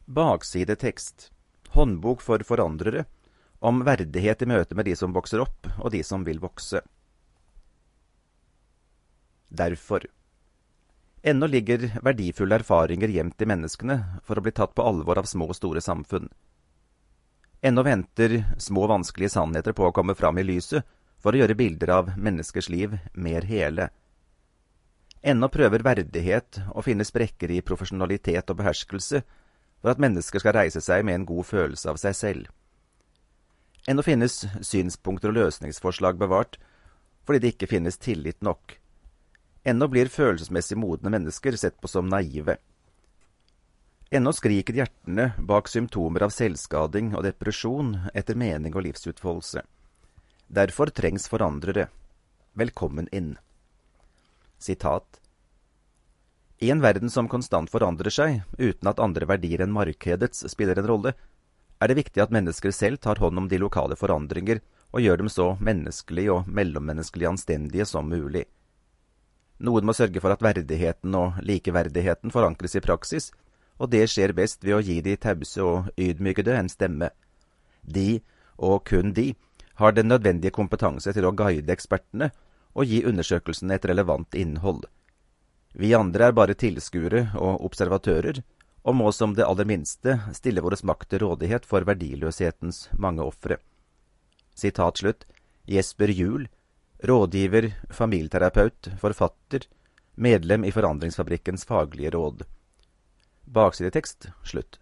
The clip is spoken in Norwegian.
Baksidetekst. Håndbok for forandrere. Om verdighet i møte med de som vokser opp, og de som vil vokse. Derfor. Ennå ligger verdifulle erfaringer gjemt i menneskene for å bli tatt på alvor av små og store samfunn. Ennå venter små vanskelige sannheter på å komme fram i lyset for å gjøre bilder av menneskers liv mer hele. Ennå prøver verdighet å finne sprekker i profesjonalitet og beherskelse for at mennesker skal reise seg med en god følelse av seg selv. Ennå finnes synspunkter og løsningsforslag bevart, fordi det ikke finnes tillit nok. Ennå blir følelsesmessig modne mennesker sett på som naive. Ennå skriker hjertene bak symptomer av selvskading og depresjon etter mening og livsutfoldelse. Derfor trengs forandrere. Velkommen inn. Sitat. I en verden som konstant forandrer seg, uten at andre verdier enn markedets spiller en rolle, er det viktig at mennesker selv tar hånd om de lokale forandringer og gjør dem så menneskelig og mellommenneskelig anstendige som mulig. Noen må sørge for at verdigheten og likeverdigheten forankres i praksis, og det skjer best ved å gi de tause og ydmykede en stemme. De, og kun de, har den nødvendige kompetanse til å guide ekspertene og gi undersøkelsen et relevant innhold. Vi andre er bare tilskuere og observatører, og må som det aller minste stille våres makt til rådighet for verdiløshetens mange ofre. Sitat slutt. Jesper Juhl, rådgiver, familieterapeut, forfatter, medlem i Forandringsfabrikkens faglige råd. Baksidetekst slutt.